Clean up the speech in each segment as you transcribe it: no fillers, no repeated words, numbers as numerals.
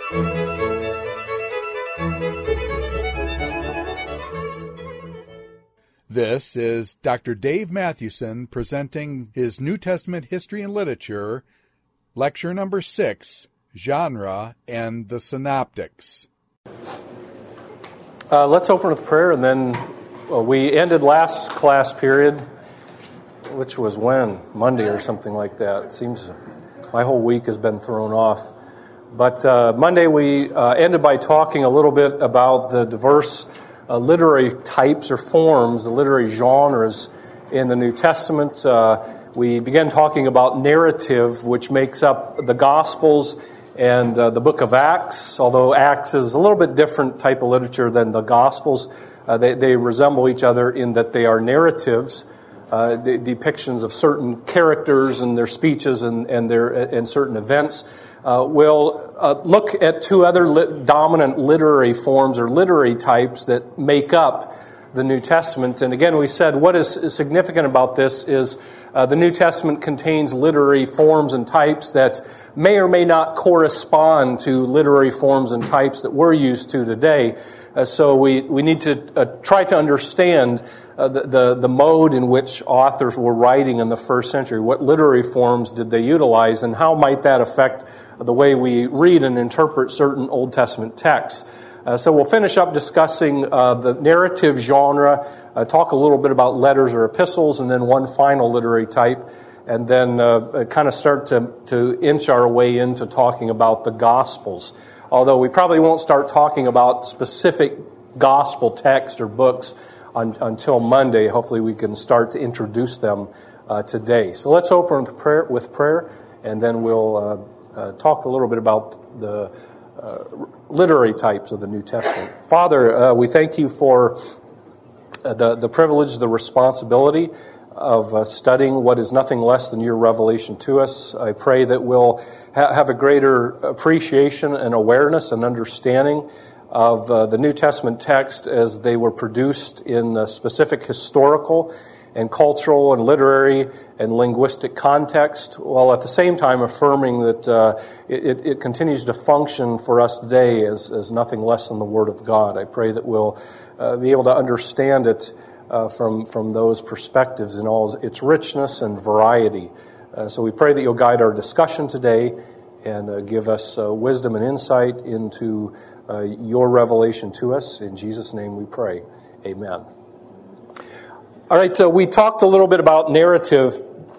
This is Dr. Dave Mathewson presenting his New Testament History and Literature, Lecture Number 6, Genre and the Synoptics. Let's open with prayer, and then we ended last class period, which was when? Monday or something like that. It seems my whole week has been thrown off. But Monday we ended by talking a little bit about the diverse literary types or forms, the literary genres in the New Testament. We began talking about narrative, which makes up the Gospels and the book of Acts, although Acts is a little bit different type of literature than the Gospels. They resemble each other in that they are narratives, depictions of certain characters and their speeches and certain events. We'll look at two other dominant literary forms or literary types that make up the New Testament. And again, we said what is significant about this is the New Testament contains literary forms and types that may or may not correspond to literary forms and types that we're used to today. So we need to try to understand the mode in which authors were writing in the first century. What literary forms did they utilize, and how might that affect the way we read and interpret certain Old Testament texts? So we'll finish up discussing the narrative genre, talk a little bit about letters or epistles, and then one final literary type, and then kind of start to inch our way into talking about the Gospels. Although we probably won't start talking about specific Gospel texts or books until Monday. Hopefully we can start to introduce them today. So let's open with prayer, and then we'll talk a little bit about the literary types of the New Testament. Father, we thank you for the privilege, the responsibility of studying what is nothing less than your revelation to us. I pray that we'll have a greater appreciation and awareness and understanding of the New Testament text as they were produced in a specific historical and cultural and literary and linguistic context, while at the same time affirming that it continues to function for us today as nothing less than the Word of God. I pray that we'll be able to understand it from those perspectives in all its richness and variety. So we pray that you'll guide our discussion today and give us wisdom and insight into your revelation to us. In Jesus' name we pray. Amen. All right, so we talked a little bit about narrative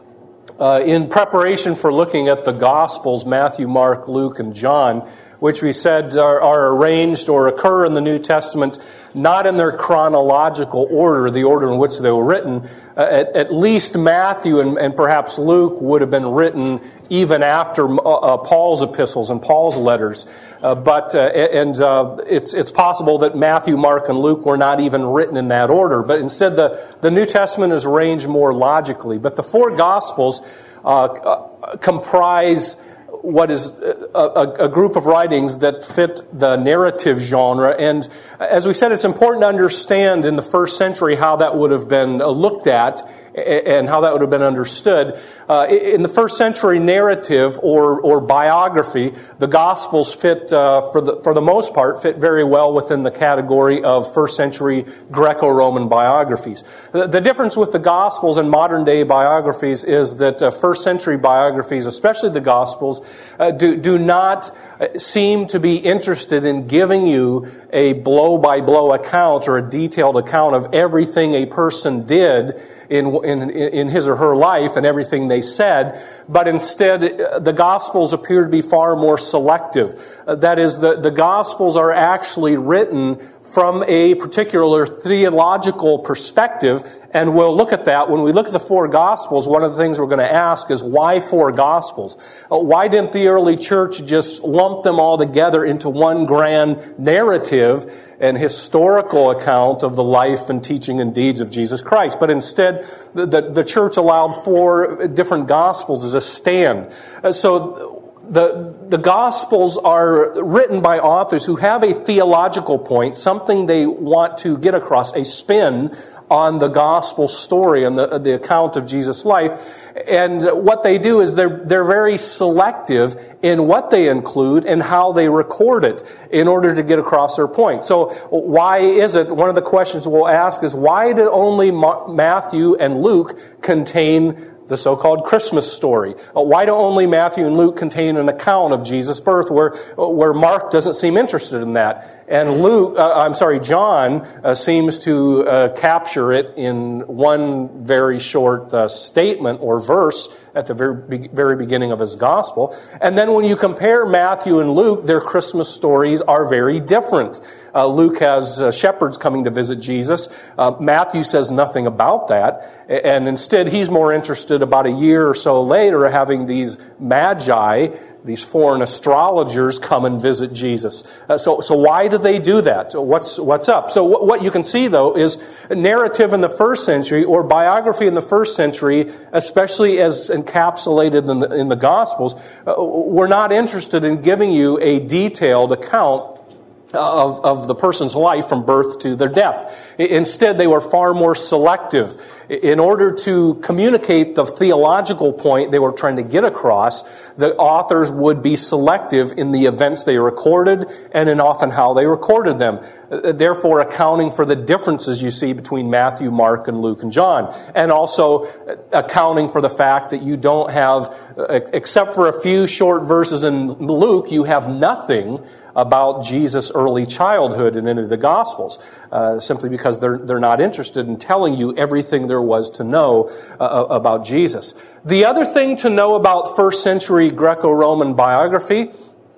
in preparation for looking at the Gospels, Matthew, Mark, Luke, and John, which we said are arranged or occur in the New Testament not in their chronological order, the order in which they were written. At least Matthew and perhaps Luke would have been written even after Paul's epistles and Paul's letters. But it's possible that Matthew, Mark, and Luke were not even written in that order. But instead, the New Testament is arranged more logically. But the four Gospels comprise what is a group of writings that fit the narrative genre. And as we said, it's important to understand in the first century how that would have been looked at and how that would have been understood. In the first century narrative or biography, the Gospels fit, for the most part, fit very well within the category of first century Greco-Roman biographies. The difference with the Gospels and modern day biographies is that first century biographies, especially the Gospels, do not seem to be interested in giving you a blow-by-blow account or a detailed account of everything a person did in his or her life and everything they said, but instead the Gospels appear to be far more selective. That is, the Gospels are actually written from a particular theological perspective, and we'll look at that. When we look at the four Gospels, one of the things we're going to ask is, why four Gospels? Why didn't the early church just lump them all together into one grand narrative and historical account of the life and teaching and deeds of Jesus Christ? But instead, the church allowed four different Gospels as a stand. So The Gospels are written by authors who have a theological point, something they want to get across, a spin on the Gospel story and the account of Jesus' life. And what they do is they're very selective in what they include and how they record it in order to get across their point. So why is it, one of the questions we'll ask is, why did only Matthew and Luke contain the so-called Christmas story? Why do only Matthew and Luke contain an account of Jesus' birth where Mark doesn't seem interested in that? And John seems to capture it in one very short statement or verse at the very beginning of his gospel. And then when you compare Matthew and Luke, their Christmas stories are very different. Luke has shepherds coming to visit Jesus. Matthew says nothing about that. And instead, he's more interested about a year or so later having these magi, these foreign astrologers, come and visit Jesus. So why do they do that? What's up? So what you can see, though, is narrative in the first century, or biography in the first century, especially as encapsulated in the Gospels, we're not interested in giving you a detailed account of the person's life from birth to their death. Instead, they were far more selective. In order to communicate the theological point they were trying to get across, the authors would be selective in the events they recorded and in often how they recorded them, therefore accounting for the differences you see between Matthew, Mark, and Luke and John, and also accounting for the fact that you don't have, except for a few short verses in Luke, you have nothing about Jesus' early childhood in any of the Gospels, simply because they're not interested in telling you everything there was to know about Jesus. The other thing to know about first century Greco-Roman biography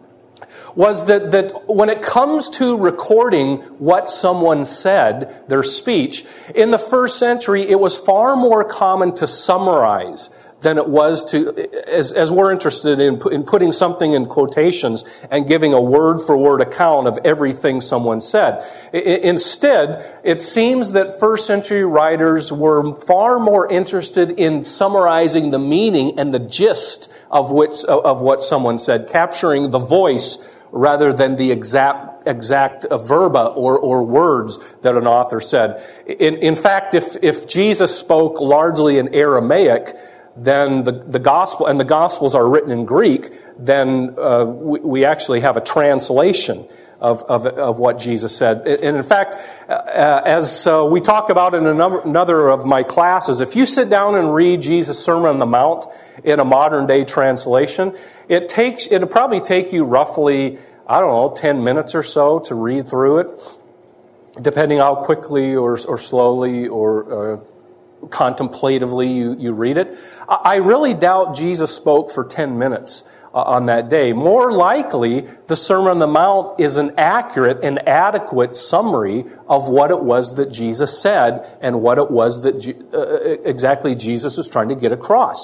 was that when it comes to recording what someone said, their speech, in the first century it was far more common to summarize than it was to, as we're interested in putting something in quotations and giving a word-for-word account of everything someone said. Instead, it seems that first century writers were far more interested in summarizing the meaning and the gist of what someone said, capturing the voice rather than the exact verba or words that an author said. In fact, if Jesus spoke largely in Aramaic, then the gospel, and the Gospels are written in Greek, then we actually have a translation of what Jesus said. And in fact, as we talk about in another of my classes, if you sit down and read Jesus' Sermon on the Mount in a modern day translation, it'll probably take you roughly, 10 minutes or so to read through it, depending how quickly or slowly or contemplatively you read it. I really doubt Jesus spoke for 10 minutes on that day. More likely, the Sermon on the Mount is an accurate and adequate summary of what it was that Jesus said and what it was that exactly Jesus was trying to get across.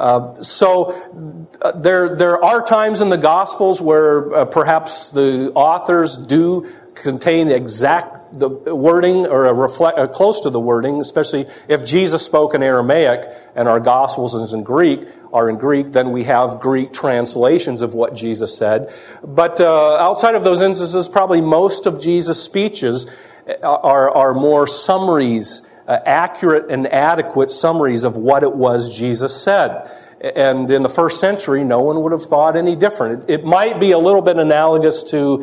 So there are times in the Gospels where perhaps the authors do contain the wording or close to the wording, especially if Jesus spoke in Aramaic and our Gospels are in Greek, then we have Greek translations of what Jesus said. But outside of those instances, probably most of Jesus' speeches are more summaries, accurate and adequate summaries of what it was Jesus said. And in the first century, no one would have thought any different. It might be a little bit analogous to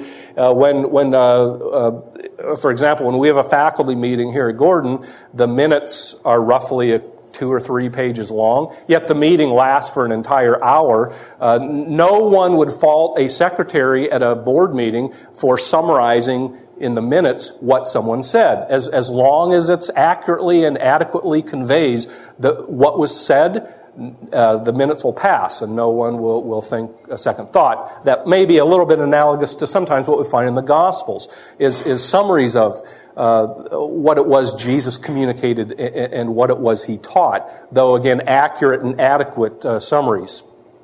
for example, when we have a faculty meeting here at Gordon, the minutes are roughly 2 or 3 pages long, yet the meeting lasts for an entire hour. No one would fault a secretary at a board meeting for summarizing in the minutes what someone said, as long as it's accurately and adequately conveys what was said. The minutes will pass, and no one will think a second thought. That may be a little bit analogous to sometimes what we find in the Gospels, is summaries of what it was Jesus communicated and what it was he taught, though again accurate and adequate summaries.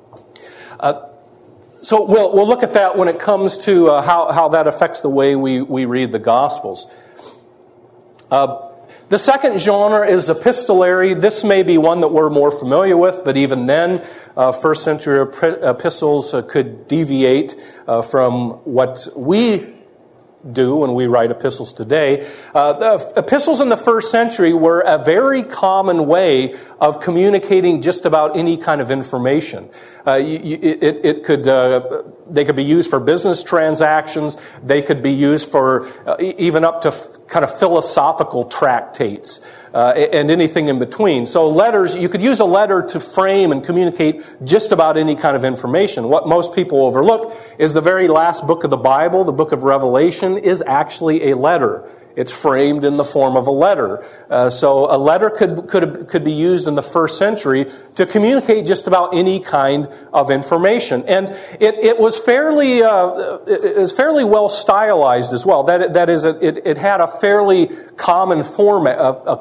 So we'll look at that when it comes to how that affects the way we read the Gospels. The second genre is epistolary. This may be one that we're more familiar with, but even then, first century epistles could deviate from what we do when we write epistles today. The epistles in the first century were a very common way of communicating just about any kind of information. They could be used for business transactions. They could be used for even up to kind of philosophical tractates and anything in between. So letters, you could use a letter to frame and communicate just about any kind of information. What most people overlook is the very last book of the Bible, the book of Revelation, is actually a letter. It's framed in the form of a letter. So a letter could be used in the first century to communicate just about any kind of information. And it was fairly well stylized as well. That is, it had a fairly common format,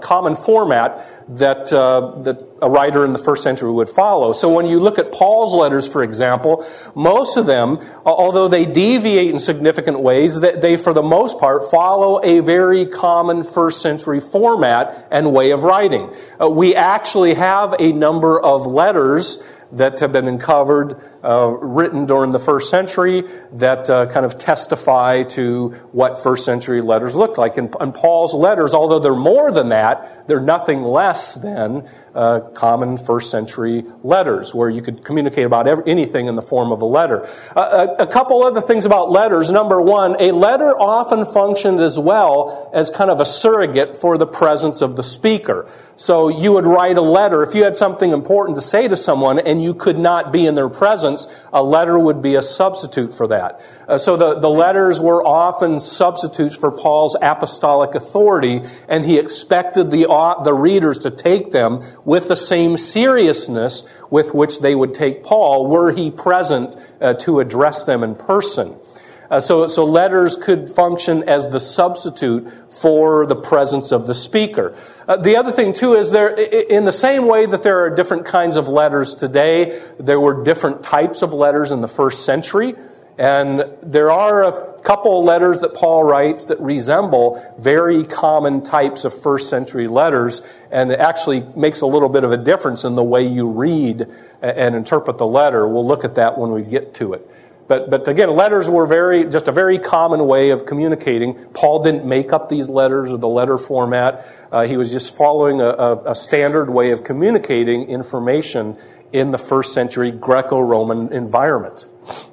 that a writer in the first century would follow. So when you look at Paul's letters, for example, most of them, although they deviate in significant ways, they for the most part follow a very common first century format and way of writing. We actually have a number of letters that have been uncovered, written during the first century that kind of testify to what first century letters looked like. And Paul's letters, although they're more than that, they're nothing less than common first century letters where you could communicate about anything in the form of a letter. A couple other things about letters. Number one, a letter often functioned as well as kind of a surrogate for the presence of the speaker. So you would write a letter. If you had something important to say to someone and you could not be in their presence, a letter would be a substitute for that. So the letters were often substitutes for Paul's apostolic authority, and he expected the readers to take them with the same seriousness with which they would take Paul were he present to address them in person. So letters could function as the substitute for the presence of the speaker. The other thing, too, is in the same way that there are different kinds of letters today, there were different types of letters in the first century. And there are a couple of letters that Paul writes that resemble very common types of first century letters, and it actually makes a little bit of a difference in the way you read and interpret the letter. We'll look at that when we get to it. But again, letters were just a very common way of communicating. Paul didn't make up these letters or the letter format. He was just following a standard way of communicating information in the first century Greco-Roman environment.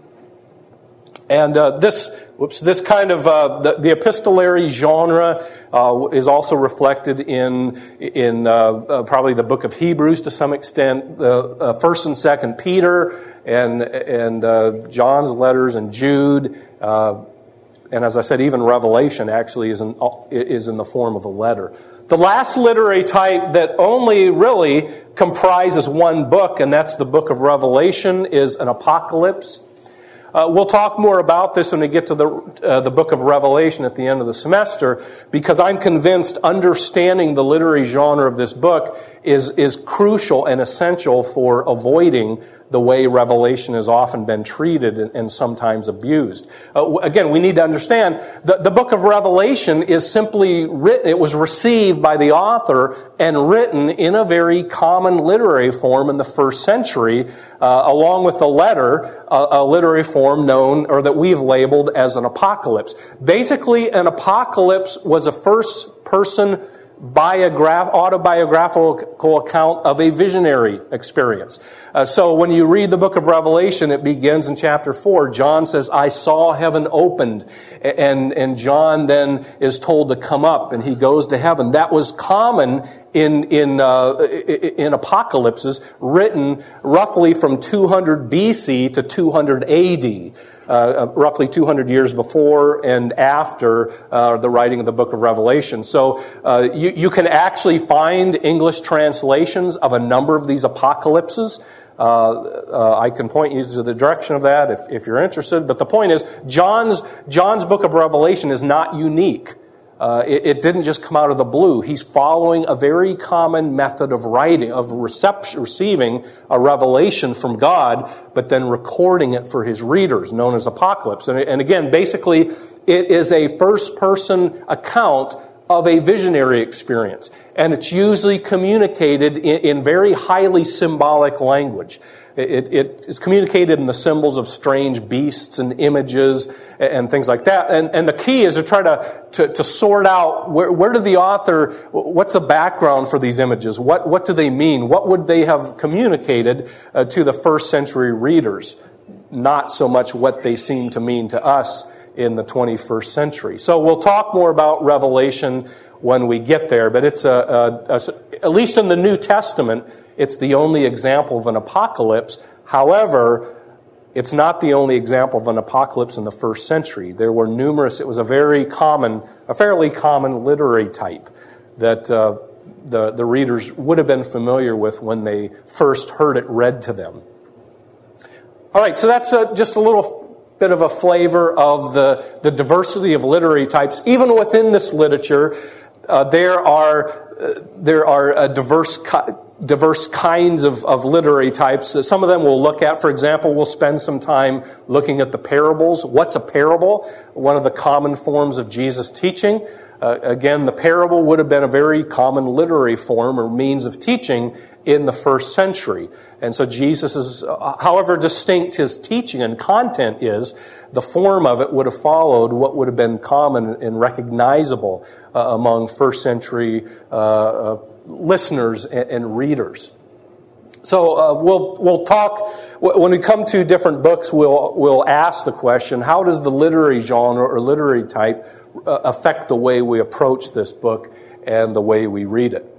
And this kind of the epistolary genre is also reflected in probably the book of Hebrews to some extent, First and Second Peter, and John's letters, and Jude, and as I said, even Revelation actually is in the form of a letter. The last literary type that only really comprises one book, and that's the book of Revelation, is an apocalypse. We'll talk more about this when we get to the book of Revelation at the end of the semester, because I'm convinced understanding the literary genre of this book is crucial and essential for avoiding the way Revelation has often been treated and sometimes abused. Again, we need to understand the book of Revelation is simply written. It was received by the author and written in a very common literary form in the first century, along with the letter, a literary form known, or that we've labeled as an apocalypse. Basically, an apocalypse was a first-person autobiographical account of a visionary experience. So when you read the book of Revelation, it begins in chapter 4. John says, "I saw heaven opened," and John then is told to come up, and he goes to heaven. That was common in apocalypses written roughly from 200 BC to 200 AD. Roughly 200 years before and after the writing of the book of Revelation. So you can actually find English translations of a number of these apocalypses. I can point you to the direction of that if you're interested. But the point is, John's book of Revelation is not unique. It didn't just come out of the blue. He's following a very common method of writing, of receiving a revelation from God, but then recording it for his readers, known as apocalypse. And again, basically, it is a first-person account of a visionary experience. And it's usually communicated in very highly symbolic language. It's communicated in the symbols of strange beasts and images and things like that. And the key is to try to sort out where did the author, what's the background for these images? What do they mean? What would they have communicated to the first century readers? Not so much what they seem to mean to us in the 21st century. So we'll talk more about Revelation when we get there, but it's at least in the New Testament, it's the only example of an apocalypse. However, it's not the only example of an apocalypse in the first century. There were numerous. It was a fairly common literary type that the readers would have been familiar with when they first heard it read to them. All right, so that's just a little bit of a flavor of the diversity of literary types. Even within this literature, there are diverse kinds of literary types. Some of them we'll look at. For example, we'll spend some time looking at the parables. What's a parable? One of the common forms of Jesus' teaching. Again, the parable would have been a very common literary form or means of teaching in the first century. And so Jesus is, however distinct his teaching and content is, the form of it would have followed what would have been common and recognizable among first century listeners and readers. So we'll talk, when we come to different books, we'll ask the question, how does the literary genre or literary type affect the way we approach this book and the way we read it?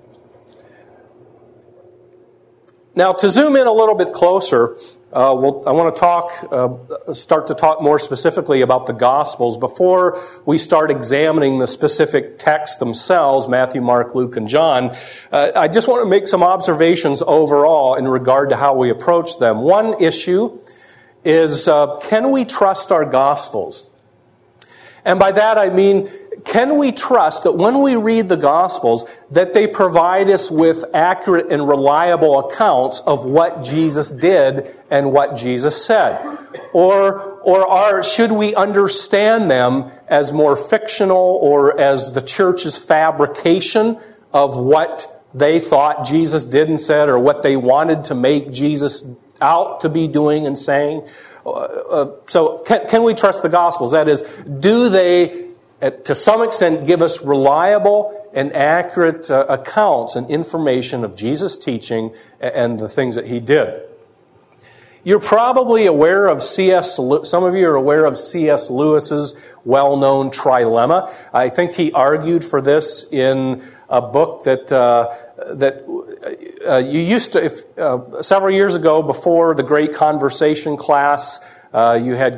Now, to zoom in a little bit closer, I want to start to talk more specifically about the Gospels. Before we start examining the specific texts themselves, Matthew, Mark, Luke, and John, I just want to make some observations overall in regard to how we approach them. One issue is, can we trust our Gospels? And by that I mean, can we trust that when we read the Gospels, that they provide us with accurate and reliable accounts of what Jesus did and what Jesus said? Or should we understand them as more fictional or as the church's fabrication of what they thought Jesus did and said, or what they wanted to make Jesus out to be doing and saying? So can we trust the Gospels? That is, do they, to some extent, give us reliable and accurate accounts and information of Jesus' teaching and the things that he did? You're probably aware of some of you are aware of C.S. Lewis's well-known trilemma. I think he argued for this in a book that you used to, several years ago, before the Great Conversation class, you had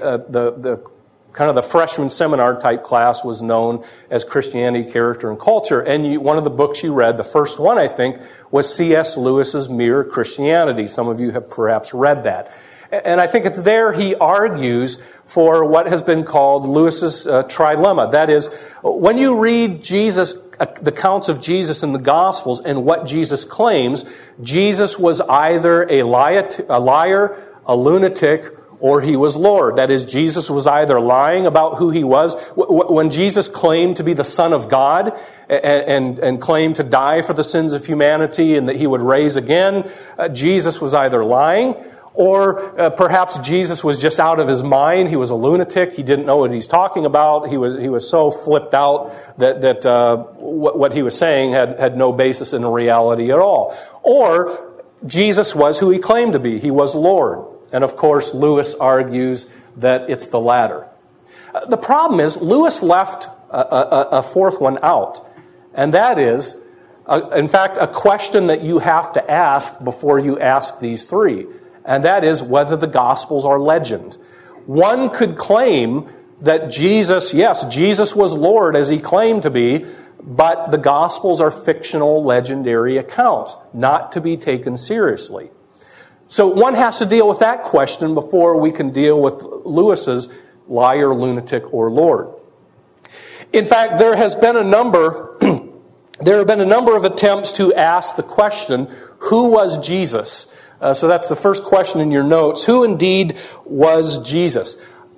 the freshman seminar type class was known as Christianity, Character, and Culture. And one of the books you read, the first one I think, was C.S. Lewis's Mere Christianity. Some of you have perhaps read that. And I think it's there he argues for what has been called Lewis's trilemma. That is, when you read the accounts of Jesus in the Gospels and what Jesus claims, Jesus was either a liar, a lunatic, or he was Lord. That is, Jesus was either lying about who he was. When Jesus claimed to be the Son of God and claimed to die for the sins of humanity and that he would raise again, Jesus was either lying, or perhaps Jesus was just out of his mind. He was a lunatic. He didn't know what he's talking about. He was so flipped out that what he was saying had no basis in reality at all. Or Jesus was who he claimed to be. He was Lord. And of course, Lewis argues that it's the latter. The problem is, Lewis left a fourth one out. And that is, in fact, a question that you have to ask before you ask these three. And that is whether the Gospels are legend. One could claim that Jesus was Lord as he claimed to be, but the Gospels are fictional, legendary accounts, not to be taken seriously. So one has to deal with that question before we can deal with Lewis's liar, lunatic, or Lord. In fact, there have been a number of attempts to ask the question, who was Jesus? So that's the first question in your notes. Who indeed was Jesus?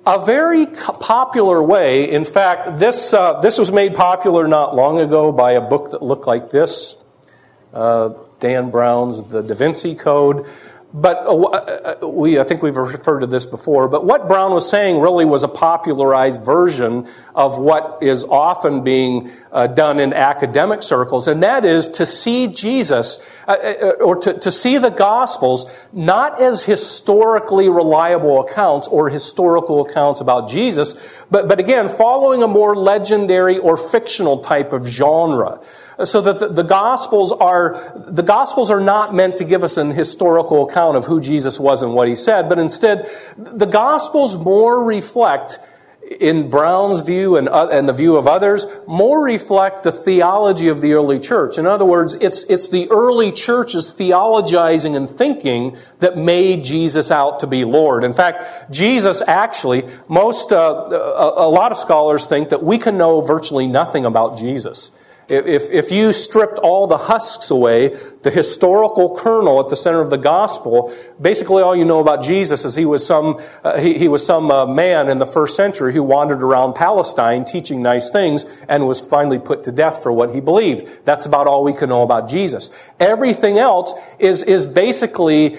A very popular way, in fact, this was made popular not long ago by a book that looked like this, Dan Brown's The Da Vinci Code. But I think we've referred to this before, but what Brown was saying really was a popularized version of what is often being done in academic circles, and that is to see Jesus, or to see the Gospels, not as historically reliable accounts or historical accounts about Jesus, but again, following a more legendary or fictional type of genre. So that the Gospels are not meant to give us an historical account of who Jesus was and what he said, but instead, the Gospels more reflect, in Brown's view and the view of others, more reflect the theology of the early church. In other words, it's the early church's theologizing and thinking that made Jesus out to be Lord. In fact, Jesus actually, a lot of scholars think that we can know virtually nothing about Jesus. If you stripped all the husks away, the historical kernel at the center of the gospel, basically all you know about Jesus is he was some man in the first century who wandered around Palestine teaching nice things and was finally put to death for what he believed. That's about all we can know about Jesus. Everything else is basically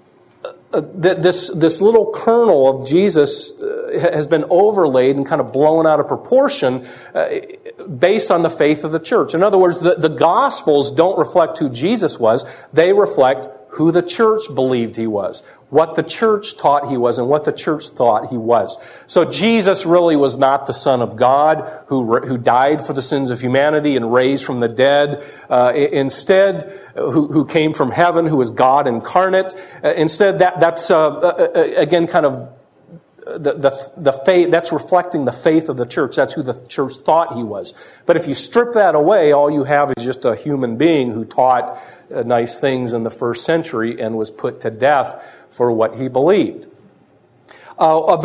this little kernel of Jesus has been overlaid and kind of blown out of proportion based on the faith of the church. In other words, the Gospels don't reflect who Jesus was. They reflect who the church believed he was, what the church taught he was, and what the church thought he was. So Jesus really was not the Son of God who died for the sins of humanity and raised from the dead. Instead, who came from heaven, who is God incarnate. Instead, that's again kind of the faith, that's reflecting the faith of the church. That's who the church thought he was. But if you strip that away, all you have is just a human being who taught nice things in the first century and was put to death for what he believed. So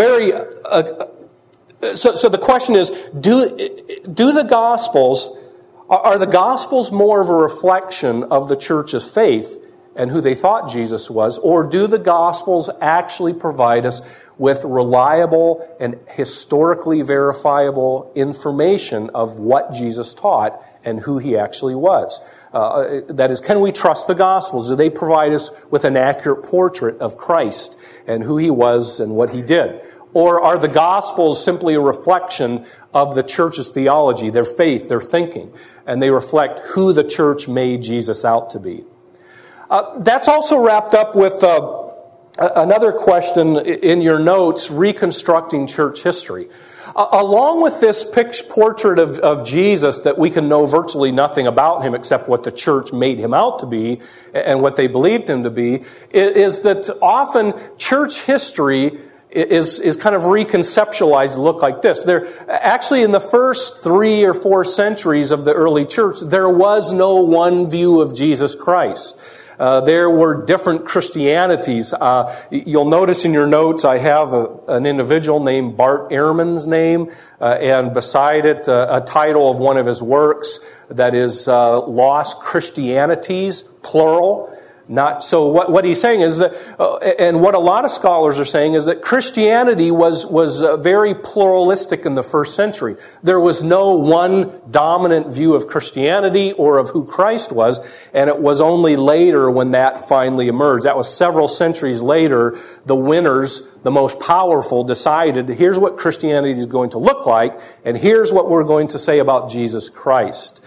the question is, do the Gospels, are the Gospels more of a reflection of the church's faith and who they thought Jesus was, or do the Gospels actually provide us with reliable and historically verifiable information of what Jesus taught and who he actually was? That is, can we trust the Gospels? Do they provide us with an accurate portrait of Christ and who he was and what he did? Or are the Gospels simply a reflection of the church's theology, their faith, their thinking, and they reflect who the church made Jesus out to be? That's also wrapped up with another question in your notes, reconstructing church history. Along with this portrait of Jesus that we can know virtually nothing about him except what the church made him out to be and what they believed him to be, is that often church history is kind of reconceptualized to look like this. Actually, in the first 3 or 4 centuries of the early church, there was no one view of Jesus Christ. There were different Christianities. You'll notice in your notes I have an individual named Bart Ehrman's name, and beside it a title of one of his works that is Lost Christianities, plural. Not so. What he's saying is that, and what a lot of scholars are saying is that Christianity was very pluralistic in the first century. There was no one dominant view of Christianity or of who Christ was, and it was only later when that finally emerged. That was several centuries later. The winners, the most powerful, decided, here's what Christianity is going to look like, and here's what we're going to say about Jesus Christ.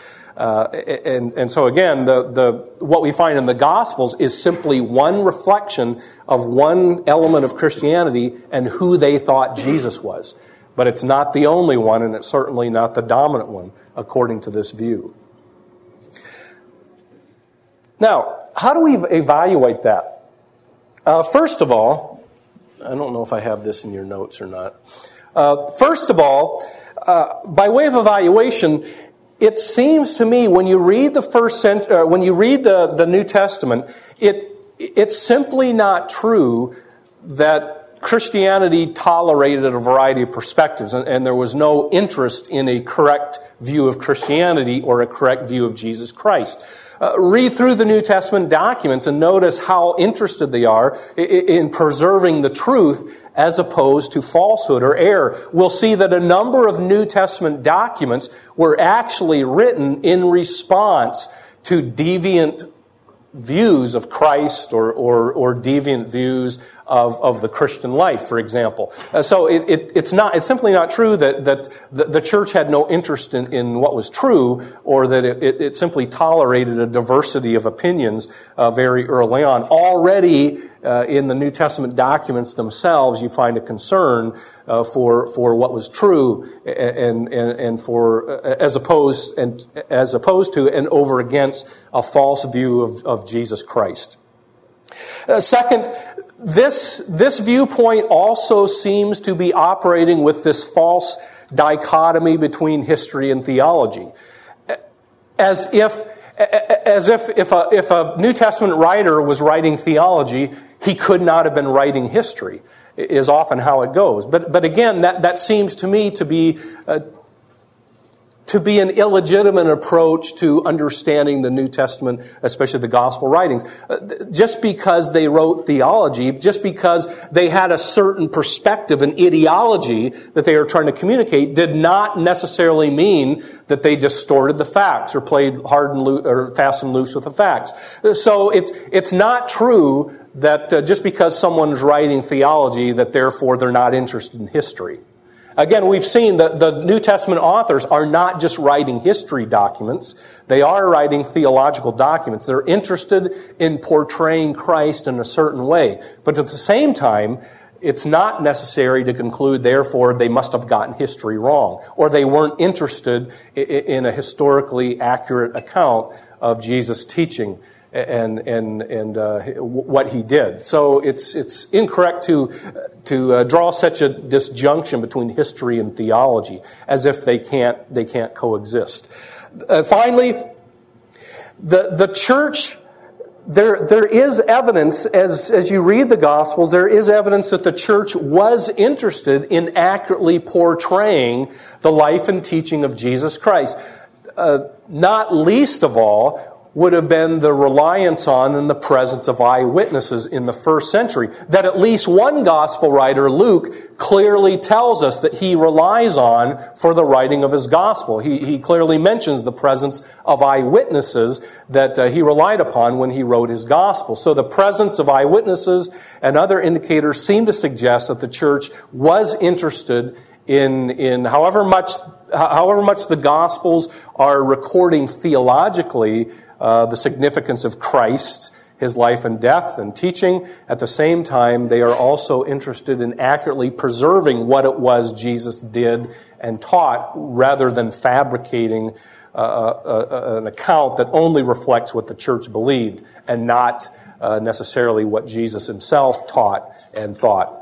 And so again, what we find in the Gospels is simply one reflection of one element of Christianity and who they thought Jesus was. But it's not the only one, and it's certainly not the dominant one, according to this view. Now, how do we evaluate that? First of all, I don't know if I have this in your notes or not. First of all, by way of evaluation, it seems to me when you read the New Testament, it's simply not true that Christianity tolerated a variety of perspectives, and there was no interest in a correct view of Christianity or a correct view of Jesus Christ. Read through the New Testament documents and notice how interested they are in preserving the truth as opposed to falsehood or error. We'll see that a number of New Testament documents were actually written in response to deviant views of Christ or deviant views of the Christian life, for example. So it's simply not true that the church had no interest in what was true, or that it simply tolerated a diversity of opinions very early on. Already in the New Testament documents themselves, you find a concern for what was true and for as opposed to and over against a false view of Jesus Christ. Second, this viewpoint also seems to be operating with this false dichotomy between history and theology, as if a New Testament writer was writing theology, he could not have been writing history, is often how it goes. But again, that seems to me to be an illegitimate approach to understanding the New Testament, especially the gospel writings. Just because they wrote theology, just because they had a certain perspective and ideology that they were trying to communicate, did not necessarily mean that they distorted the facts or played hard and loose, or fast and loose with the facts. So it's not true that just because someone's writing theology, that therefore they're not interested in history. Again, we've seen that the New Testament authors are not just writing history documents. They are writing theological documents. They're interested in portraying Christ in a certain way. But at the same time, it's not necessary to conclude, therefore, they must have gotten history wrong, or they weren't interested in a historically accurate account of Jesus' teaching and what he did. So it's incorrect to draw such a disjunction between history and theology, as if they can't coexist. Finally, the church. There is evidence, as you read the Gospels, there is evidence that the church was interested in accurately portraying the life and teaching of Jesus Christ. Not least of all would have been the reliance on and the presence of eyewitnesses in the first century, that at least one gospel writer, Luke, clearly tells us that he relies on for the writing of his gospel. He clearly mentions the presence of eyewitnesses that he relied upon when he wrote his gospel. So the presence of eyewitnesses and other indicators seem to suggest that the church was interested in however much the Gospels are recording theologically the significance of Christ, his life and death and teaching. At the same time, they are also interested in accurately preserving what it was Jesus did and taught, rather than fabricating an account that only reflects what the church believed and not necessarily what Jesus himself taught and thought.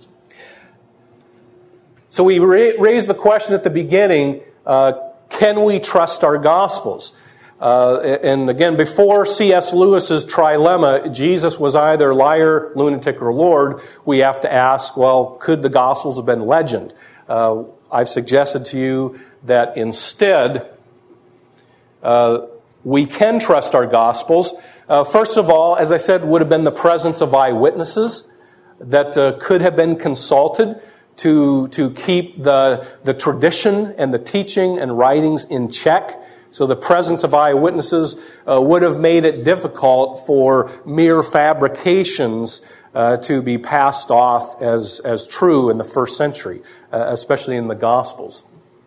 So we raised the question at the beginning, can we trust our Gospels? And again, before C.S. Lewis's trilemma, Jesus was either liar, lunatic, or Lord, we have to ask, well, could the Gospels have been legend? I've suggested to you that instead, we can trust our Gospels. First of all, as I said, would have been the presence of eyewitnesses that could have been consulted to keep the tradition and the teaching and writings in check. So the presence of eyewitnesses would have made it difficult for mere fabrications to be passed off as true in the first century, especially in the Gospels.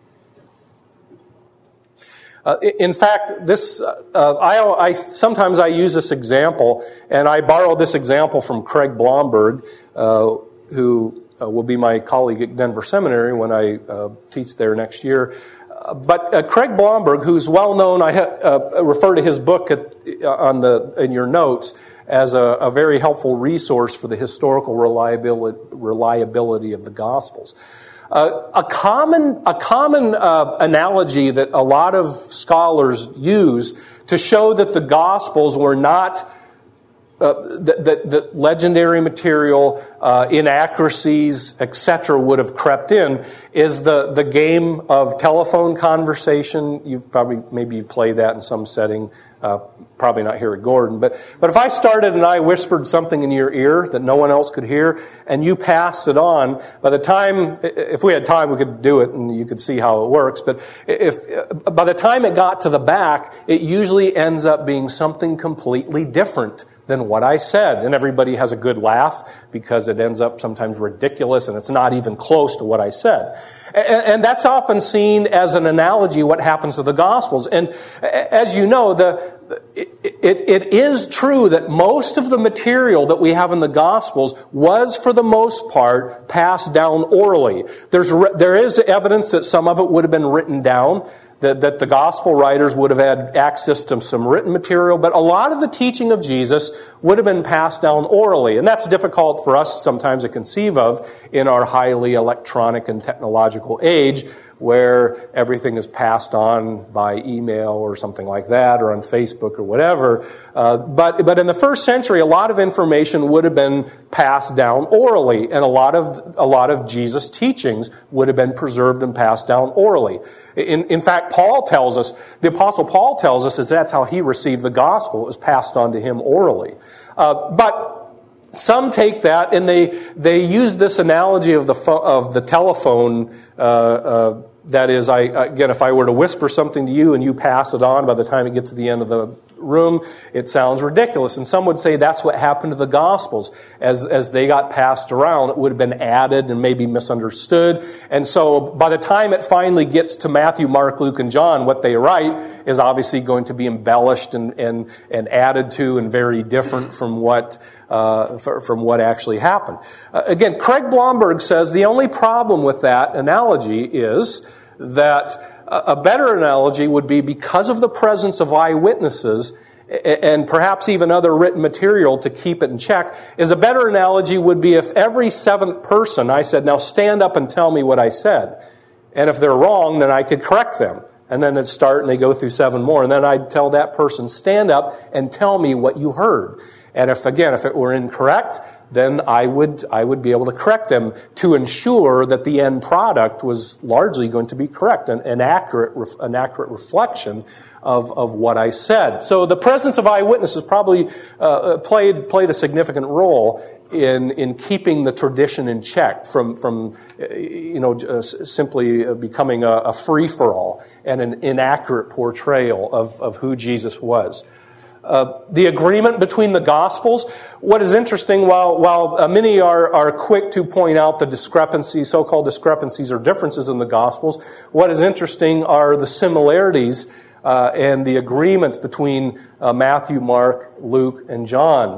In fact, sometimes I use this example, and I borrow this example from Craig Blomberg, who will be my colleague at Denver Seminary when I teach there next year. But Craig Blomberg, who's well known, I refer to his book in your notes as a very helpful resource for the historical reliability of the Gospels. A common analogy that a lot of scholars use to show that the Gospels were not that legendary material, inaccuracies, etc., would have crept in, is the game of telephone conversation. Maybe you've played that in some setting, probably not here at Gordon. But if I started and I whispered something in your ear that no one else could hear, and you passed it on, by the time, if we had time, we could do it and you could see how it works. But if by the time it got to the back, it usually ends up being something completely different than what I said. And everybody has a good laugh because it ends up sometimes ridiculous and it's not even close to what I said. And that's often seen as an analogy what happens to the Gospels. And as you know, it is true that most of the material that we have in the Gospels was, for the most part, passed down orally. There is evidence that some of it would have been written down, that the gospel writers would have had access to some written material, but a lot of the teaching of Jesus would have been passed down orally. And that's difficult for us sometimes to conceive of in our highly electronic and technological age, where everything is passed on by email or something like that, or on Facebook or whatever. But in the first century, a lot of information would have been passed down orally, and a lot of Jesus' teachings would have been preserved and passed down orally. In fact, the Apostle Paul tells us that that's how he received the gospel. It was passed on to him orally. But some take that and they use this analogy of the telephone. That is, if I were to whisper something to you and you pass it on, by the time it gets to the end of the room, it sounds ridiculous. And some would say that's what happened to the Gospels. As they got passed around, it would have been added and maybe misunderstood. And so by the time it finally gets to Matthew, Mark, Luke, and John, what they write is obviously going to be embellished and added to and very different from what actually happened. Again, Craig Blomberg says the only problem with that analogy is that a better analogy would be, because of the presence of eyewitnesses and perhaps even other written material to keep it in check, is a better analogy would be if every seventh person I said, now stand up and tell me what I said. And if they're wrong, then I could correct them. And then it'd start and they go through seven more. And then I'd tell that person, stand up and tell me what you heard. And if it were incorrect, then I would be able to correct them to ensure that the end product was largely going to be correct, an accurate reflection of what I said. So the presence of eyewitnesses probably played a significant role in keeping the tradition in check from simply becoming a free-for-all and an inaccurate portrayal of who Jesus was. The agreement between the Gospels. What is interesting, while many are quick to point out the discrepancies, so-called discrepancies or differences in the Gospels, what is interesting are the similarities and the agreements between Matthew, Mark, Luke, and John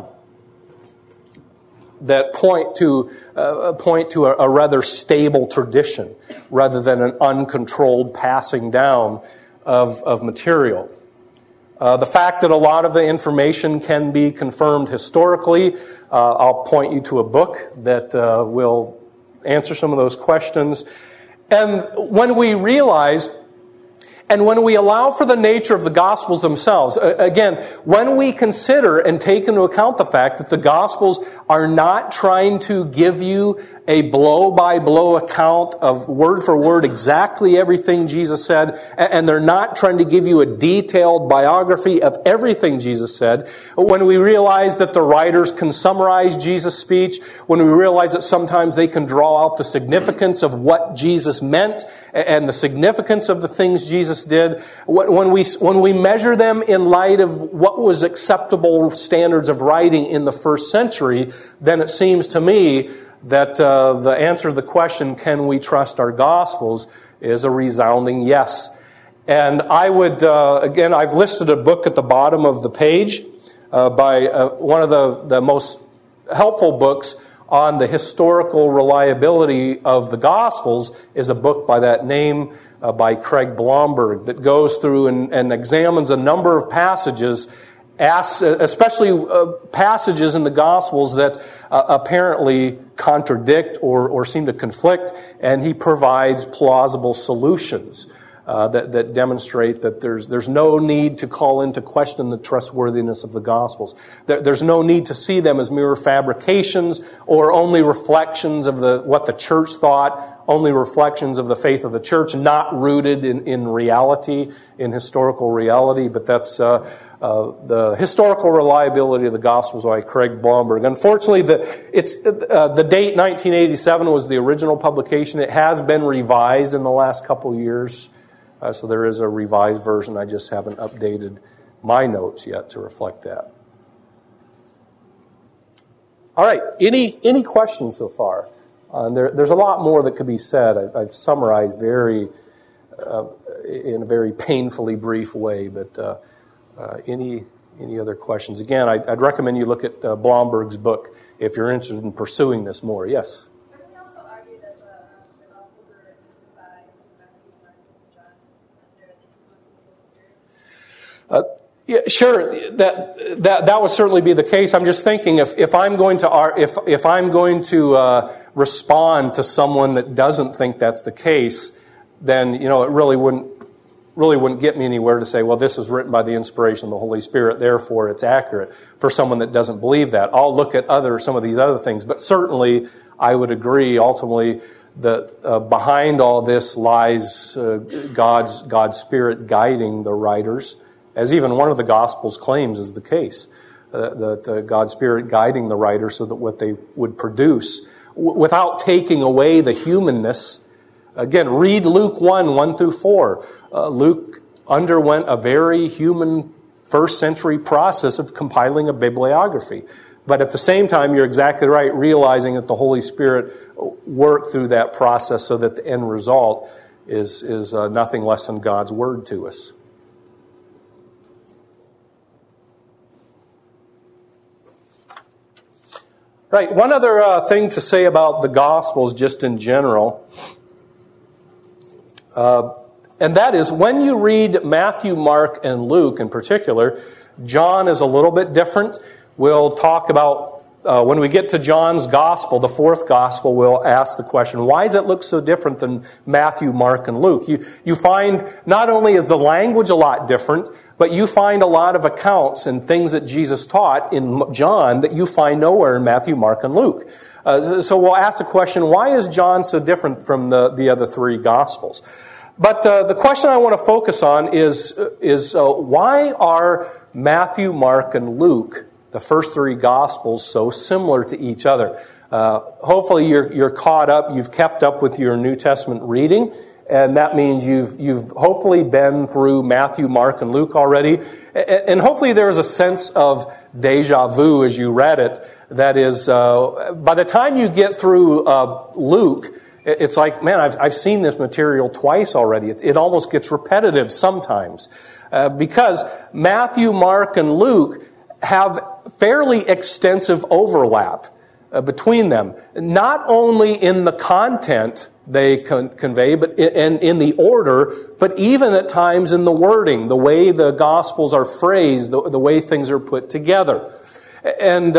that point to a rather stable tradition rather than an uncontrolled passing down of material. The fact that a lot of the information can be confirmed historically, I'll point you to a book that will answer some of those questions. And when we realize, and when we allow for the nature of the Gospels themselves, again, when we consider and take into account the fact that the Gospels are not trying to give you a blow-by-blow account of word for word exactly everything Jesus said, and they're not trying to give you a detailed biography of everything Jesus said. When we realize that the writers can summarize Jesus' speech, when we realize that sometimes they can draw out the significance of what Jesus meant and the significance of the things Jesus did, when we measure them in light of what was acceptable standards of writing in the first century, then it seems to me that the answer to the question, can we trust our Gospels, is a resounding yes. And I would, again, I've listed a book at the bottom of the page by one of the most helpful books on the historical reliability of the Gospels is a book by that name by Craig Blomberg that goes through and examines a number of passages, especially passages in the Gospels that apparently contradict or seem to conflict, and he provides plausible solutions. that demonstrate that there's no need to call into question the trustworthiness of the Gospels. There's no need to see them as mere fabrications or only reflections of what the church thought, only reflections of the faith of the church, not rooted in reality, in historical reality. But that's the historical reliability of the Gospels by Craig Blomberg. Unfortunately, the date 1987 was the original publication. It has been revised in the last couple of years. So there is a revised version. I just haven't updated my notes yet to reflect that. All right. Any questions so far? There's a lot more that could be said. I've summarized in a very painfully brief way. But any other questions? Again, I'd recommend you look at Blomberg's book if you're interested in pursuing this more. Yes. Yeah, sure. That would certainly be the case. I'm just thinking if I'm going to respond to someone that doesn't think that's the case, then it really wouldn't get me anywhere to say, well, this is written by the inspiration of the Holy Spirit, therefore it's accurate. For someone that doesn't believe that, I'll look at some of these other things. But certainly, I would agree ultimately that behind all this lies God's Spirit guiding the writers. As even one of the Gospels claims is the case, that God's Spirit guiding the writer so that what they would produce, without taking away the humanness. Again, read Luke 1 through 4. Luke underwent a very human first century process of compiling a bibliography. But at the same time, you're exactly right, realizing that the Holy Spirit worked through that process so that the end result is nothing less than God's Word to us. Right, one other thing to say about the Gospels just in general, and that is when you read Matthew, Mark, and Luke in particular, John is a little bit different. We'll talk about, when we get to John's Gospel, the fourth Gospel, we'll ask the question, why does it look so different than Matthew, Mark, and Luke? You find not only is the language a lot different, but you find a lot of accounts and things that Jesus taught in John that you find nowhere in Matthew, Mark, and Luke. So we'll ask the question, why is John so different from the other three Gospels? But the question I want to focus on is why are Matthew, Mark, and Luke, the first three Gospels, so similar to each other? Hopefully you're caught up, you've kept up with your New Testament reading. And that means you've hopefully been through Matthew, Mark, and Luke already. And hopefully there is a sense of deja vu as you read it. That is, by the time you get through Luke, it's like, man, I've seen this material twice already. It almost gets repetitive sometimes. Because Matthew, Mark, and Luke have fairly extensive overlap between them. Not only in the content they convey, but in the order, but even at times in the wording, the way the Gospels are phrased, the way things are put together. And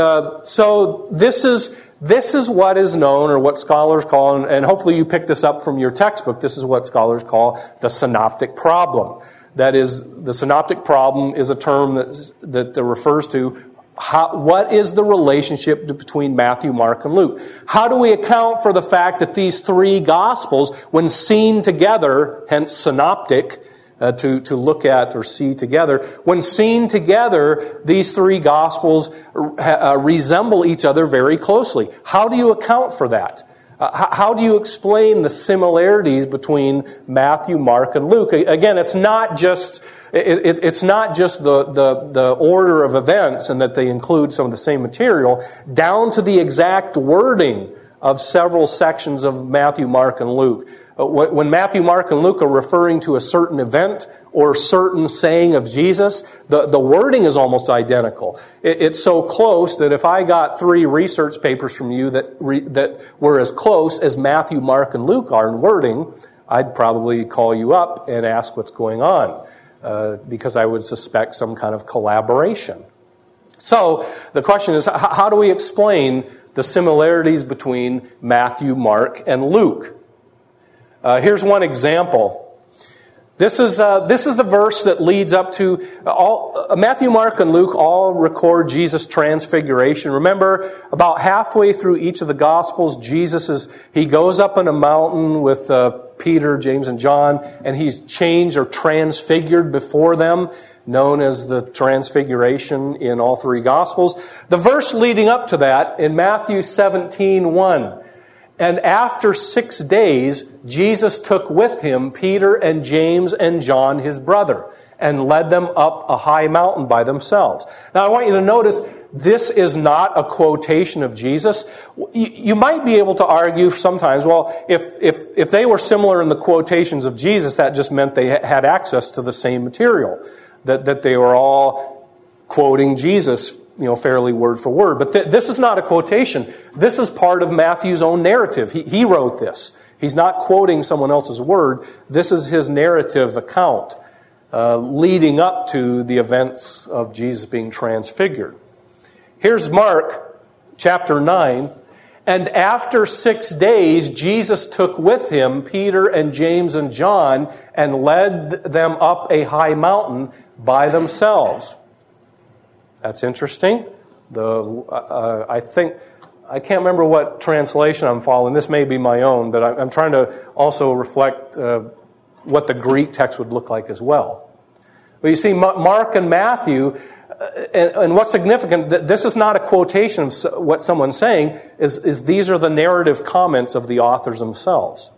so this is what is known, or what scholars call, and hopefully you pick this up from your textbook, this is what scholars call the synoptic problem. That is, the synoptic problem is a term that refers to what is the relationship between Matthew, Mark, and Luke? How do we account for the fact that these three Gospels, when seen together, hence synoptic, to look at or see together, when seen together, these three Gospels resemble each other very closely? How do you account for that? How do you explain the similarities between Matthew, Mark, and Luke? Again, it's not just the order of events and that they include some of the same material, down to the exact wording of several sections of Matthew, Mark, and Luke. When Matthew, Mark, and Luke are referring to a certain event or certain saying of Jesus, the wording is almost identical. It's so close that if I got 3 research papers from you that were as close as Matthew, Mark, and Luke are in wording, I'd probably call you up and ask what's going on, because I would suspect some kind of collaboration. So the question is, how do we explain the similarities between Matthew, Mark, and Luke? Here's one example. This is the verse that leads up to Matthew, Mark, and Luke all record Jesus' transfiguration. Remember, about halfway through each of the Gospels, he goes up on a mountain with Peter, James, and John, and he's changed or transfigured before them, known as the Transfiguration in all three Gospels. The verse leading up to that in Matthew 17:1. And after 6 days, Jesus took with him Peter and James and John, his brother, and led them up a high mountain by themselves. Now, I want you to notice, this is not a quotation of Jesus. You might be able to argue sometimes, well, if they were similar in the quotations of Jesus, that just meant they had access to the same material, that they were all quoting Jesus, fairly word for word. But this is not a quotation. This is part of Matthew's own narrative. He wrote this. He's not quoting someone else's word. This is his narrative account leading up to the events of Jesus being transfigured. Here's Mark chapter 9. And after 6 days, Jesus took with him Peter and James and John and led them up a high mountain by themselves. That's interesting. I can't remember what translation I'm following. This may be my own, but I'm trying to also reflect what the Greek text would look like as well. But you see, Mark and Matthew, and what's significant, this is not a quotation of what someone's saying, is these are the narrative comments of the authors themselves.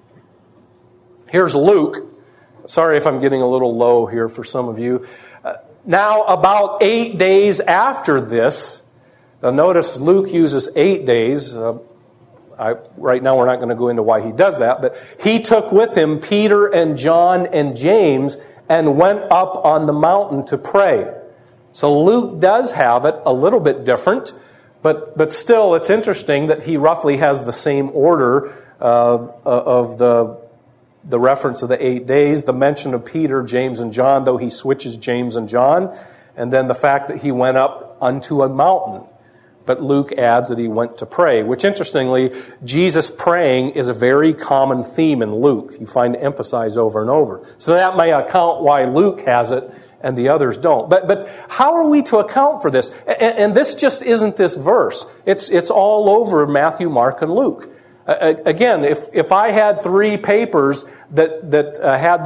Here's Luke. Sorry if I'm getting a little low here for some of you. Now, about 8 days after this, notice Luke uses 8 days. Right now we're not going to go into why he does that, but he took with him Peter and John and James and went up on the mountain to pray. So Luke does have it a little bit different, but still it's interesting that he roughly has the same order of the reference of the 8 days, the mention of Peter, James, and John, though he switches James and John, and then the fact that he went up unto a mountain. But Luke adds that he went to pray, which interestingly, Jesus praying is a very common theme in Luke. You find it emphasized over and over. So that may account why Luke has it and the others don't. But how are we to account for this? And this just isn't this verse. It's all over Matthew, Mark, and Luke. Again, if I had 3 papers that had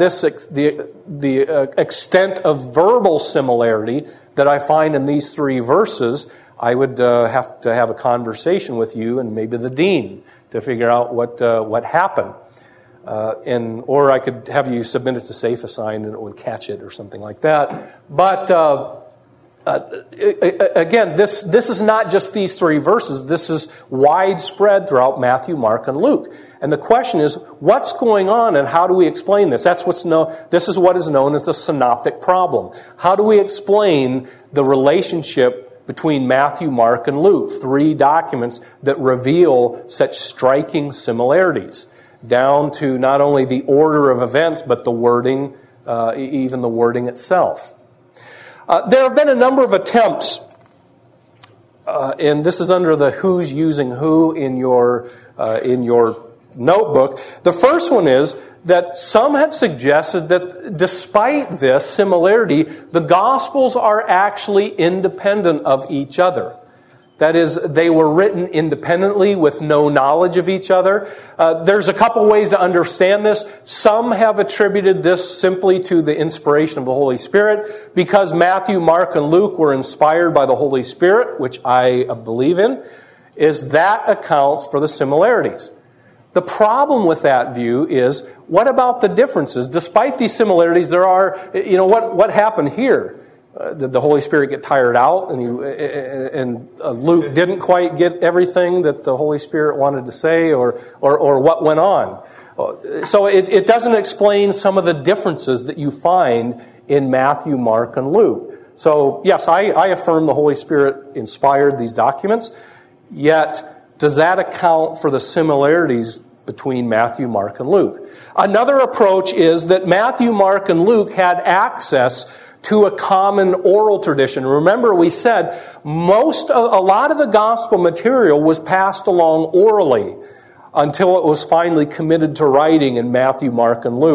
the extent of verbal similarity that I find in these 3 verses, I would have to have a conversation with you and maybe the dean to figure out what happened. Or I could have you submit it to SafeAssign and it would catch it or something like that. But again, this is not just these 3 verses. This is widespread throughout Matthew, Mark, and Luke. And the question is, what's going on and how do we explain this? This is what is known as the synoptic problem. How do we explain the relationship between Matthew, Mark, and Luke? 3 documents that reveal such striking similarities, down to not only the order of events, but the wording, even the wording itself. There have been a number of attempts, and this is under the who's using who in your notebook. The first one is that some have suggested that despite this similarity, the Gospels are actually independent of each other. That is, they were written independently with no knowledge of each other. There's a couple ways to understand this. Some have attributed this simply to the inspiration of the Holy Spirit, because Matthew, Mark, and Luke were inspired by the Holy Spirit, which I believe in, is that accounts for the similarities. The problem with that view is, what about the differences? Despite these similarities, there are, what happened here? Did the Holy Spirit get tired out and Luke didn't quite get everything that the Holy Spirit wanted to say, or what went on? So it doesn't explain some of the differences that you find in Matthew, Mark, and Luke. So yes, I affirm the Holy Spirit inspired these documents, yet does that account for the similarities between Matthew, Mark, and Luke? Another approach is that Matthew, Mark, and Luke had access to a common oral tradition. Remember, we said a lot of the gospel material was passed along orally until it was finally committed to writing in Matthew, Mark, and Luke.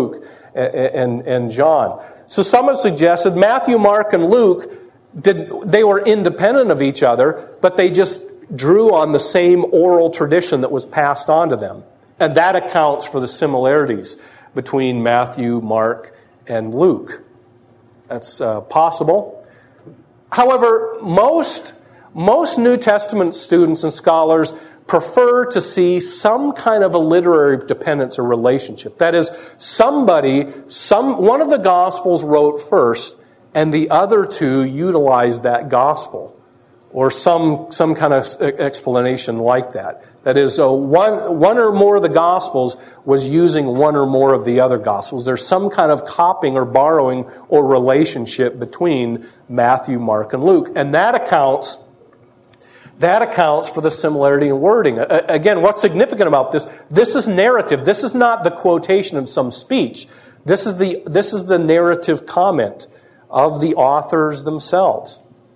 and John. So some have suggested Matthew, Mark, and Luke, they were independent of each other, but they just drew on the same oral tradition that was passed on to them. And that accounts for the similarities between Matthew, Mark, and Luke. That's possible. However, most New Testament students and scholars prefer to see some kind of a literary dependence or relationship. That is, one of the Gospels wrote first, and the other two utilized that Gospel, or some kind of explanation like that. That is, one or more of the Gospels was using one or more of the other Gospels. There's some kind of copying or borrowing or relationship between Matthew, Mark, and Luke. And that accounts for the similarity in wording. Again, what's significant about this? This is narrative. This is not the quotation of some speech. This is the narrative comment of the authors themselves.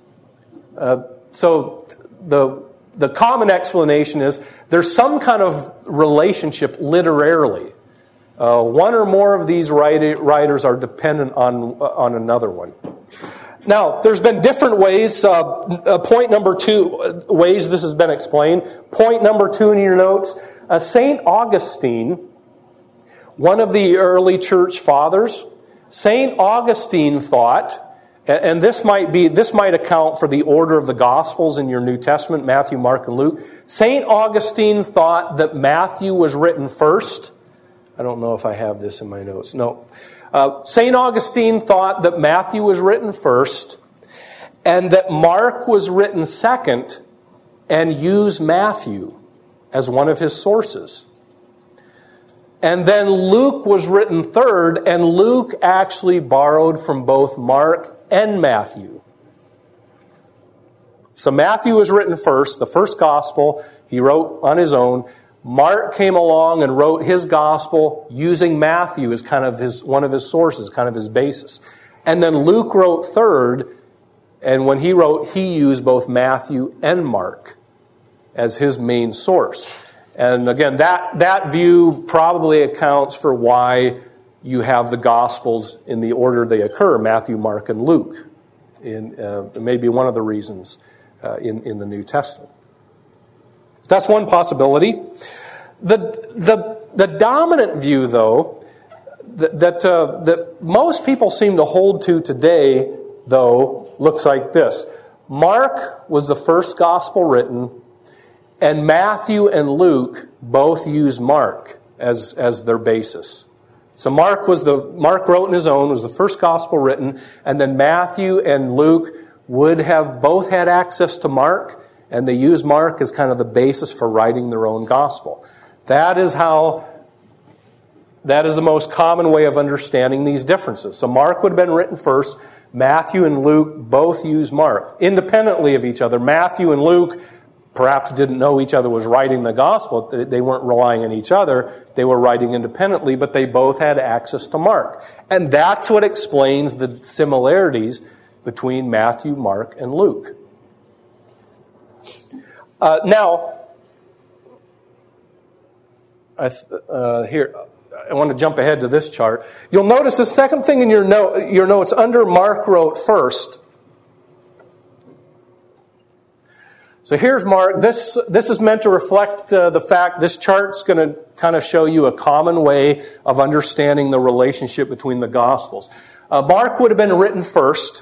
So the common explanation is there's some kind of relationship literarily. One or more of these writers are dependent on another one. Now, there's been different ways. Point number 2, ways this has been explained. Point number 2 in your notes. St. Augustine, one of the early church fathers, St. Augustine thought, and this might account for the order of the Gospels in your New Testament, Matthew, Mark, and Luke. St. Augustine thought that Matthew was written first. I don't know if I have this in my notes. No. St. Augustine thought that Matthew was written first and that Mark was written second, and used Matthew as one of his sources. And then Luke was written third, and Luke actually borrowed from both Mark and Matthew. So Matthew was written first, the first gospel he wrote on his own. Mark came along and wrote his gospel using Matthew as kind of one of his sources, kind of his basis. And then Luke wrote third, and when he wrote, he used both Matthew and Mark as his main source. And again, that view probably accounts for why you have the Gospels in the order they occur, Matthew, Mark, and Luke. It may be one of the reasons in the New Testament. That's one possibility. The dominant view, though, that most people seem to hold to today, though, looks like this. Mark was the first gospel written, and Matthew and Luke both use Mark as their basis. So Mark wrote in his own, was the first gospel written, and then Matthew and Luke would have both had access to Mark, and they use Mark as kind of the basis for writing their own gospel. That is the most common way of understanding these differences. So Mark would have been written first. Matthew and Luke both use Mark independently of each other. Matthew and Luke perhaps didn't know each other was writing the gospel. They weren't relying on each other. They were writing independently, but they both had access to Mark. And that's what explains the similarities between Matthew, Mark, and Luke. Now, here, I want to jump ahead to this chart. You'll notice the second thing in your notes under Mark wrote first. So here's Mark. This is meant to reflect the fact this chart's going to kind of show you a common way of understanding the relationship between the Gospels. Mark would have been written first.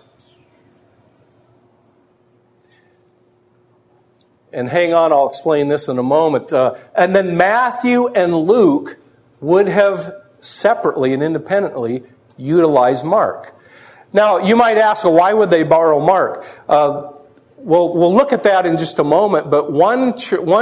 And hang on, I'll explain this in a moment. And then Matthew and Luke would have separately and independently utilized Mark. Now, you might ask, well, why would they borrow Mark? We'll look at that in just a moment. But one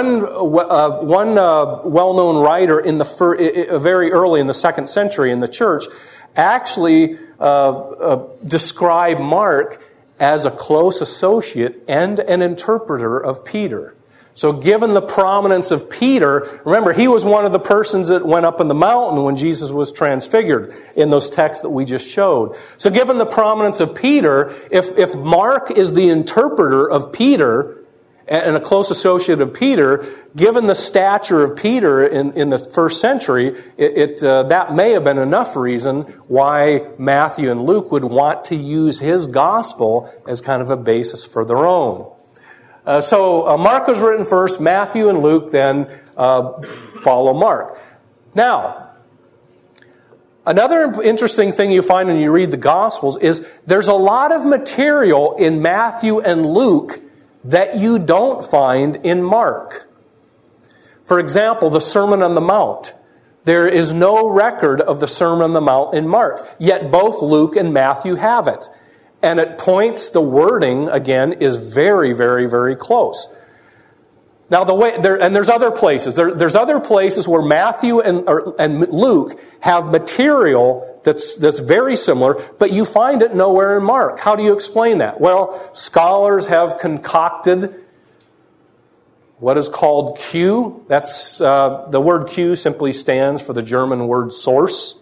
well-known writer very early in the 2nd century in the church actually described Mark as a close associate and an interpreter of Peter. So given the prominence of Peter, remember, he was one of the persons that went up in the mountain when Jesus was transfigured in those texts that we just showed. So given the prominence of Peter, if Mark is the interpreter of Peter, and a close associate of Peter, given the stature of Peter in the first century, that may have been enough reason why Matthew and Luke would want to use his gospel as kind of a basis for their own. So Mark was written first, Matthew and Luke then follow Mark. Now, another interesting thing you find when you read the Gospels is there's a lot of material in Matthew and Luke that you don't find in Mark. For example, the Sermon on the Mount. There is no record of the Sermon on the Mount in Mark, yet both Luke and Matthew have it. And it points, the wording, again, is very, very, very close. Now, there's other places. There's other places where Matthew and Luke have material that's very similar, but you find it nowhere in Mark. How do you explain that? Well, scholars have concocted what is called Q. That's the word Q simply stands for the German word source.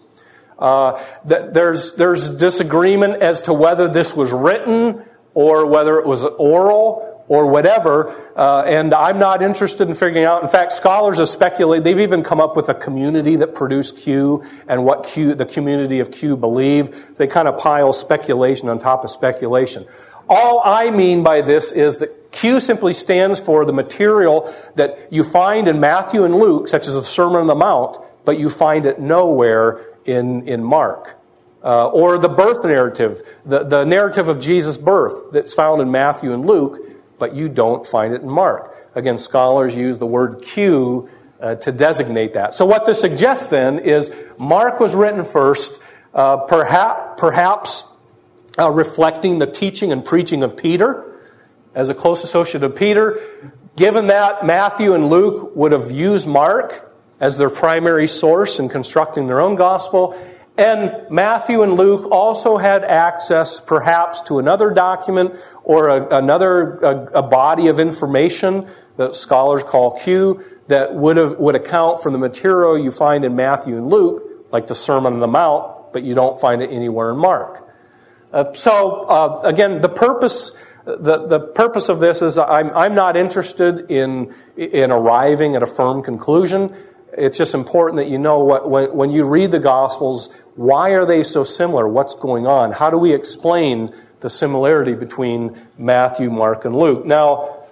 There's disagreement as to whether this was written or whether it was oral or whatever, and I'm not interested in figuring out. In fact, scholars have speculated. They've even come up with a community that produced Q and what the community of Q believe. They kind of pile speculation on top of speculation. All I mean by this is that Q simply stands for the material that you find in Matthew and Luke, such as the Sermon on the Mount, but you find it nowhere in Mark. Or the birth narrative, the narrative of Jesus' birth that's found in Matthew and Luke, but you don't find it in Mark. Again, scholars use the word Q to designate that. So what this suggests then is Mark was written first, perhaps reflecting the teaching and preaching of Peter as a close associate of Peter. Given that, Matthew and Luke would have used Mark as their primary source in constructing their own gospel. And Matthew and Luke also had access perhaps to another document or a body of information that scholars call Q that would account for the material you find in Matthew and Luke, like the Sermon on the Mount, but you don't find it anywhere in Mark. Again, the purpose of this is I'm not interested in arriving at a firm conclusion. It's just important that you know when you read the Gospels, why are they so similar? What's going on? How do we explain the similarity between Matthew, Mark, and Luke? Now,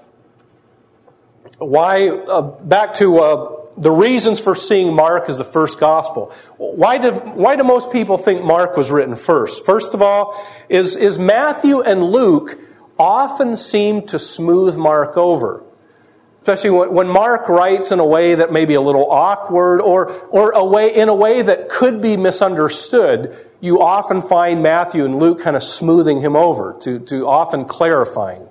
back to the reasons for seeing Mark as the first Gospel. Why do most people think Mark was written first? First of all, is Matthew and Luke often seem to smooth Mark over. Especially when Mark writes in a way that may be a little awkward or in a way that could be misunderstood, you often find Matthew and Luke kind of smoothing him over, to often clarifying.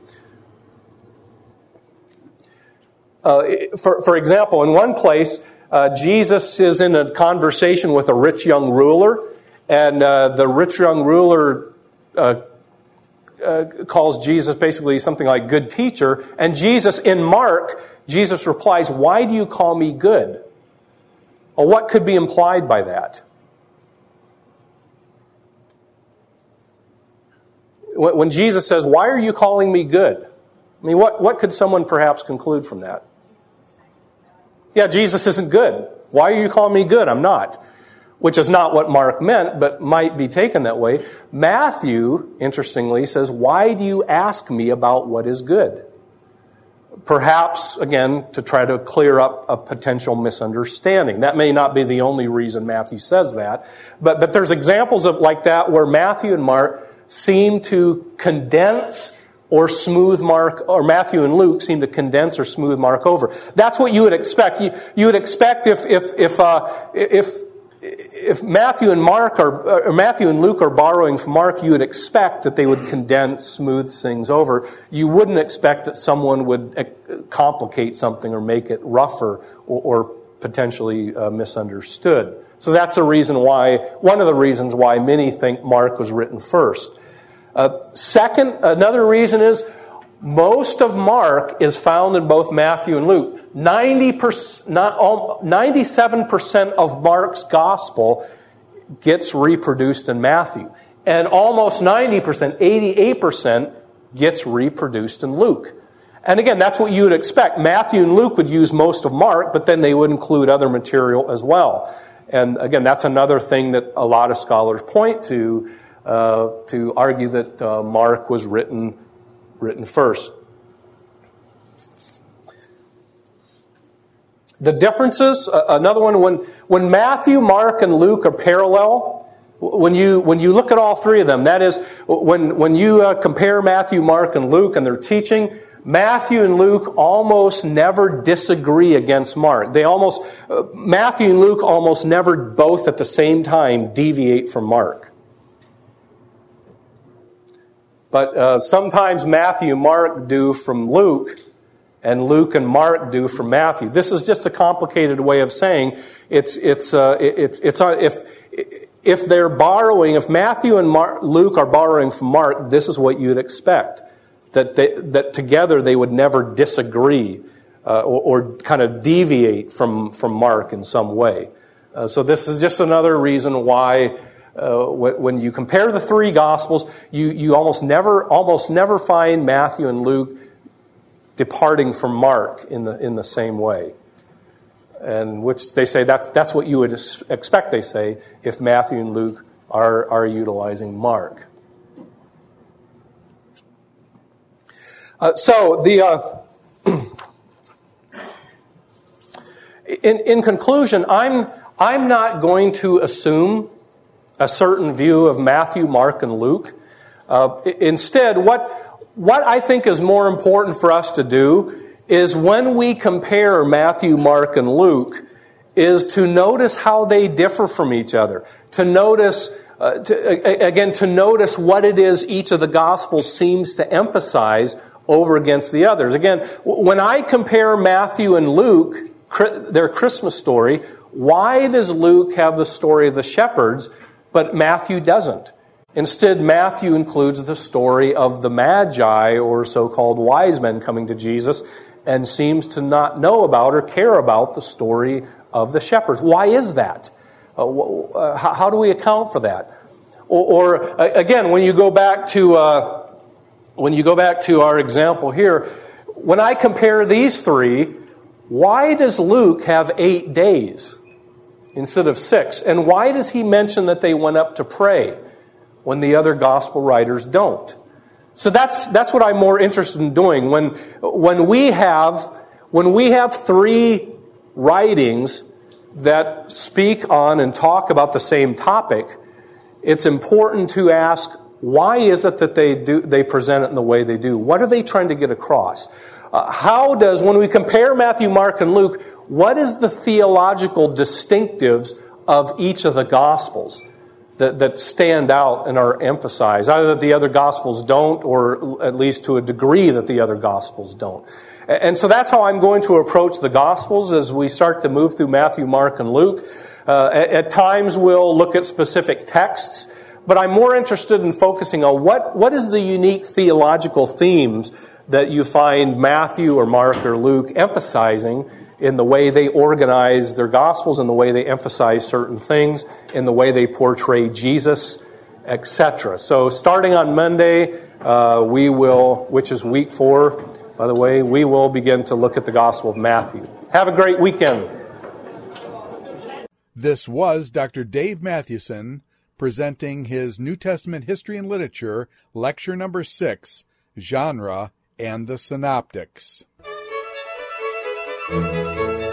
For example, in one place, Jesus is in a conversation with a rich young ruler, and the rich young ruler calls Jesus basically something like good teacher. And in Mark, Jesus replies, "Why do you call me good?" Well, what could be implied by that? When Jesus says, "Why are you calling me good?" I mean, what could someone perhaps conclude from that? Yeah, Jesus isn't good. Why are you calling me good? I'm not. Which is not what Mark meant, but might be taken that way. Matthew, interestingly, says, "Why do you ask me about what is good?" Perhaps, again, to try to clear up a potential misunderstanding. That may not be the only reason Matthew says that. But there's examples of like that where Matthew and Mark seem to condense or smooth Mark, or Matthew and Luke seem to condense or smooth Mark over. That's what you would expect. You would expect if Matthew and Matthew and Luke are borrowing from Mark, you would expect that they would condense, smooth things over. You wouldn't expect that someone would complicate something or make it rougher or potentially misunderstood. So that's one of the reasons why many think Mark was written first. Second, another reason is most of Mark is found in both Matthew and Luke. 97% of Mark's gospel gets reproduced in Matthew. And almost 90%, 88%, gets reproduced in Luke. And again, that's what you would expect. Matthew and Luke would use most of Mark, but then they would include other material as well. And again, that's another thing that a lot of scholars point to argue that Mark was written first. The differences, another one, when Matthew, Mark, and Luke are parallel, when you look at all three of them, that is, when you compare Matthew, Mark, and Luke and their teaching, Matthew and Luke almost never disagree against Mark. Matthew and Luke almost never both at the same time deviate from Mark. But sometimes Matthew and Mark do from Luke, and Luke and Mark do from Matthew. This is just a complicated way of saying if they're borrowing, if Matthew and Luke are borrowing from Mark, this is what you'd expect. That together they would never disagree or kind of deviate from Mark in some way. So this is just another reason why when you compare the three Gospels, you almost never find Matthew and Luke departing from Mark in the same way. And which they say that's what you would expect, they say, if Matthew and Luke are utilizing Mark. In conclusion, I'm not going to assume a certain view of Matthew, Mark, and Luke. Instead, what I think is more important for us to do is when we compare Matthew, Mark, and Luke, is to notice how they differ from each other. To notice what it is each of the Gospels seems to emphasize over against the others. Again, when I compare Matthew and Luke, their Christmas story, why does Luke have the story of the shepherds, but Matthew doesn't? Instead, Matthew includes the story of the Magi, or so-called wise men, coming to Jesus, and seems to not know about or care about the story of the shepherds. Why is that? How do we account for that? Or again, when you go back to our example here, when I compare these three, why does Luke have 8 days instead of 6? And why does he mention that they went up to pray when the other gospel writers don't? So that's what I'm more interested in doing. When we have three writings that speak on and talk about the same topic, it's important to ask, why is it that they present it in the way they do? What are they trying to get across? When we compare Matthew, Mark, and Luke, what is the theological distinctives of each of the Gospels that stand out and are emphasized? Either that the other Gospels don't, or at least to a degree that the other Gospels don't. And so that's how I'm going to approach the Gospels as we start to move through Matthew, Mark, and Luke. At times we'll look at specific texts, but I'm more interested in focusing on what is the unique theological themes that you find Matthew or Mark or Luke emphasizing in the way they organize their Gospels, in the way they emphasize certain things, in the way they portray Jesus, etc. So starting on Monday, which is week 4, by the way, we will begin to look at the Gospel of Matthew. Have a great weekend. This was Dr. Dave Mathewson presenting his New Testament History and Literature, Lecture Number 6, Genre and the Synoptics.